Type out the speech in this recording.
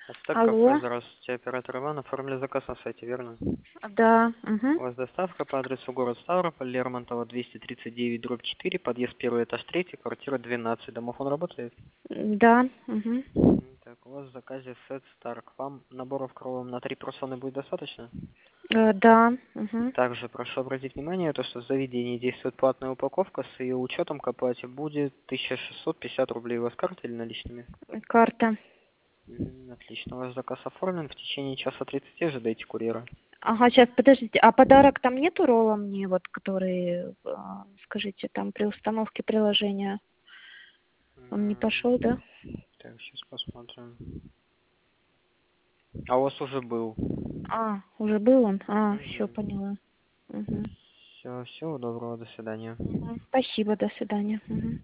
Ацтек кафе, Алло. здравствуйте, оператор Иван, оформили заказ на сайте, верно? Да. У вас доставка по адресу город Ставрополь, Лермонтова, 239/4, подъезд первый этаж 3, квартира 12. Домофон работает? Да. Так, у вас в заказе сет Старк. Вам наборов кровом на 3 персоны будет достаточно? Да. Также прошу обратить внимание, то, что в заведении действует платная упаковка, с ее учетом к оплате будет 1650 рублей. У вас карта или наличными? Карта. Отлично, ваш заказ оформлен. В течение часа 30 ожидайте курьера. Ага, сейчас, подождите. А подарок там нету ролла мне, вот, который, скажите, там при установке приложения? Он не пошел, да? Так, сейчас посмотрим. А у вас уже был. Уже был он? Все Угу. поняла. Все, всего доброго, до свидания. Спасибо, до свидания.